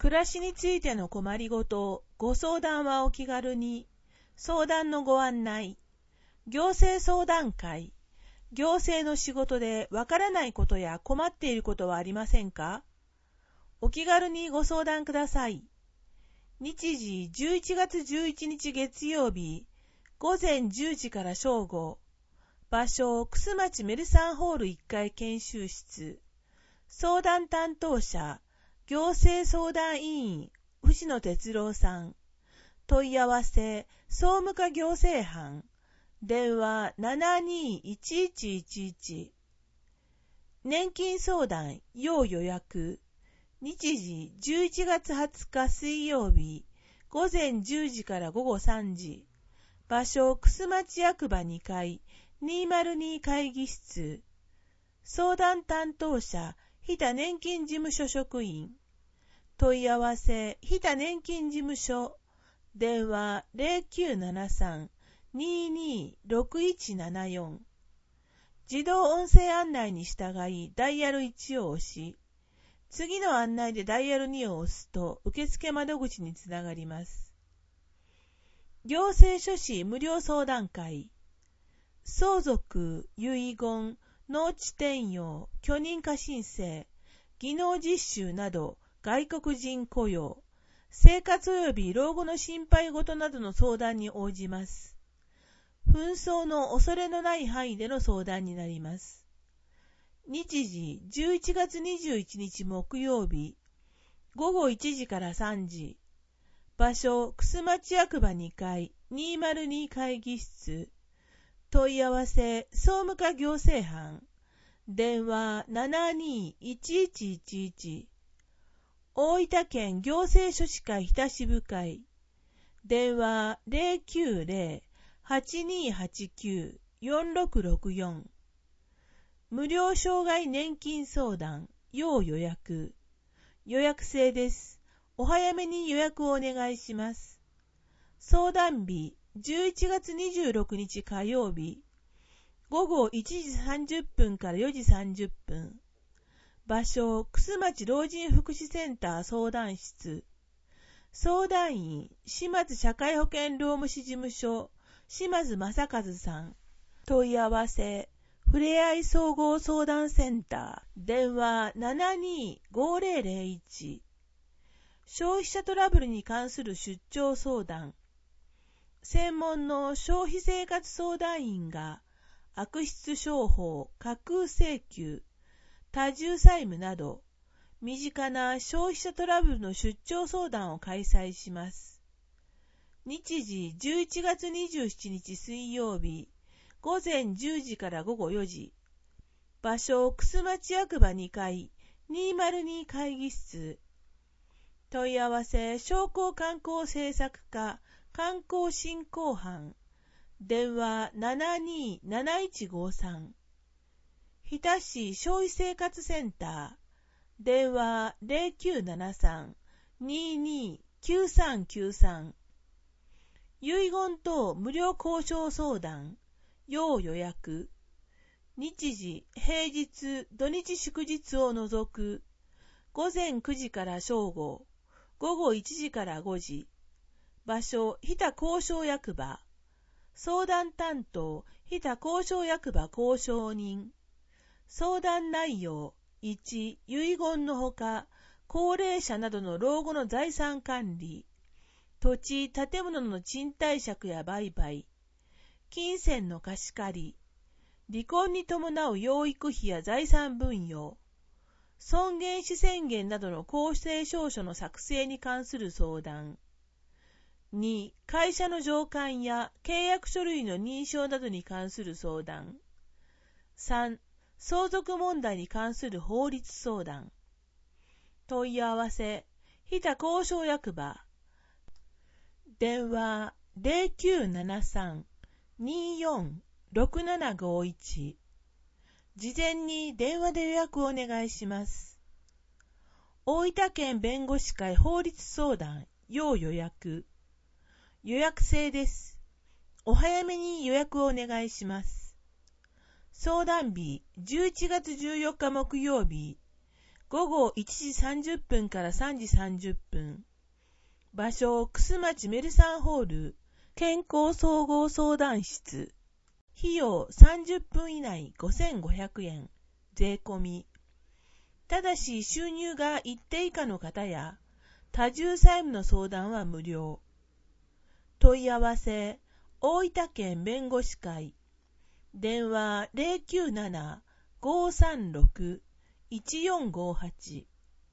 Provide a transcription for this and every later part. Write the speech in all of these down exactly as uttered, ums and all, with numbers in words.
暮らしについての困りごと、ご相談はお気軽に。相談のご案内。行政相談会。行政の仕事でわからないことや困っていることはありませんか？お気軽にご相談ください。日時じゅういちがつじゅういちにち月曜日、ごぜんじゅうじから正午。場所、楠町メルサンホールいっかい研修室。相談担当者、行政相談委員、藤野哲郎さん。問い合わせ、総務課行政班。電話 ななにーいちいちいちいち。年金相談、要予約。日時じゅういちがつはつか水曜日、ごぜんじゅうじからごごさんじ。場所、楠町役場にかい、にまるに会議室。相談担当者、日田年金事務所職員。問い合わせ、日田年金事務所。電話 ゼロきゅうななさん にーにーろくいちななよん。自動音声案内に従いダイヤルいちを押し、次の案内でダイヤルにを押すと受付窓口につながります。行政書士無料相談会。相続、遺言、農地転用、許認可申請、技能実習など外国人雇用、生活及び老後の心配事などの相談に応じます。紛争の恐れのない範囲での相談になります。日時じゅういちがつにじゅういちにち木曜日、ごごいちじからさんじ。場所、楠町役場にかい、にまるに会議室。問い合わせ、総務課行政班。電話 ななにーいちいちいちいち。大分県行政書士会日田支部会。電話 ゼロきゅうゼロ はちにーはちきゅう よんろくろくよん。無料障害年金相談、要予約。予約制です。お早めに予約をお願いします。相談日、じゅういちがつにじゅうろくにち火曜日、ごごいちじさんじゅっぷんからよじさんじゅっぷん。場所、楠町老人福祉センター相談室。相談員、島津社会保険労務士事務所、島津正和さん。問い合わせ、ふれあい総合相談センター。電話 ななにーごぜろぜろいち。消費者トラブルに関する出張相談。専門の消費生活相談員が悪質商法、架空請求、多重債務など身近な消費者トラブルの出張相談を開催します。日時じゅういちがつにじゅうしちにち水曜日、ごぜんじゅうじからごごよじ。場所、楠町役場にかい、にまるに会議室。問い合わせ、商工観光政策課、観光振興班。電話 ななにーなないちごさん。日田市消費生活センター。電話 ゼロきゅうななさん にーにーきゅうさんきゅうさん。遺言等無料交渉相談。要予約。日時、平日、土日祝日を除く。ごぜんくじから正午。ごごいちじからごじ。場所、日田交渉役場。相談担当、日田交渉役場交渉人。相談内容、いち、遺言のほか、高齢者などの老後の財産管理、土地、建物の賃貸借や売買、金銭の貸し借り、離婚に伴う養育費や財産分与、尊厳死宣言などの公正証書の作成に関する相談。に、会社の上官や契約書類の認証などに関する相談。さん、相続問題に関する法律相談。問い合わせ、日田交渉役場。電話 ゼロきゅうななさん にーよん ろくななごいち。事前に電話で予約をお願いします。大分県弁護士会法律相談、要予約。予約制です。お早めに予約をお願いします。相談日、じゅういちがつじゅうよっか木曜日、 ごごいちじさんじゅっぷんからさんじさんじゅっぷん。場所、楠町メルサンホール、健康総合相談室。費用さんじゅっぷん以内ごせんごひゃくえん、税込み。ただし収入が一定以下の方や、多重債務の相談は無料。問い合わせ、大分県弁護士会。電話 ゼロきゅうなな ごーさんろく いちよんごはち。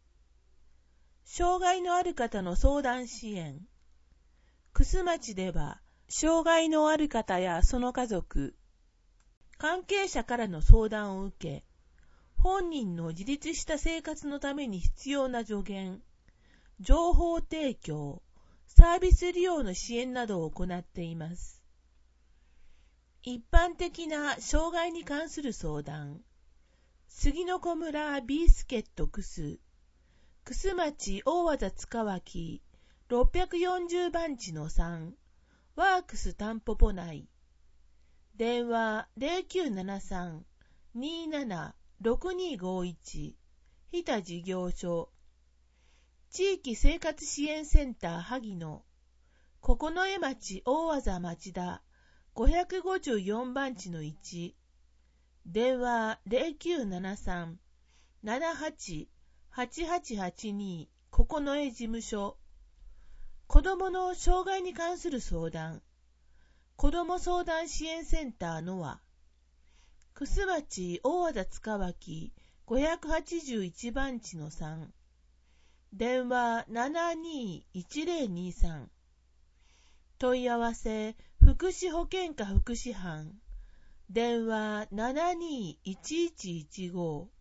障害のある方の相談支援。楠町では、障害のある方やその家族、関係者からの相談を受け、本人の自立した生活のために必要な助言、情報提供、サービス利用の支援などを行っています。一般的な障害に関する相談。杉の子村ビースケット楠、楠町大和田塚脇ろっぴゃくよんじゅうばんちのさん、ワークスタンポポ内。電話 ゼロきゅうななさん にーなな ろくにーごいち、日田事業所。地域生活支援センター萩野、九重町大和田町田ごひゃくごじゅうよんばんちのいち。電話 ゼロきゅうななさん ななはち はちはちはちに 九重事務所。子どもの障害に関する相談。子ども相談支援センターのは、楠町大和田塚脇ごひゃくはちじゅういちばんちのさん。電話 ななにーいちゼロにさん。問い合わせ、福祉保健課福祉班。電話 ななにーいちいちいちご。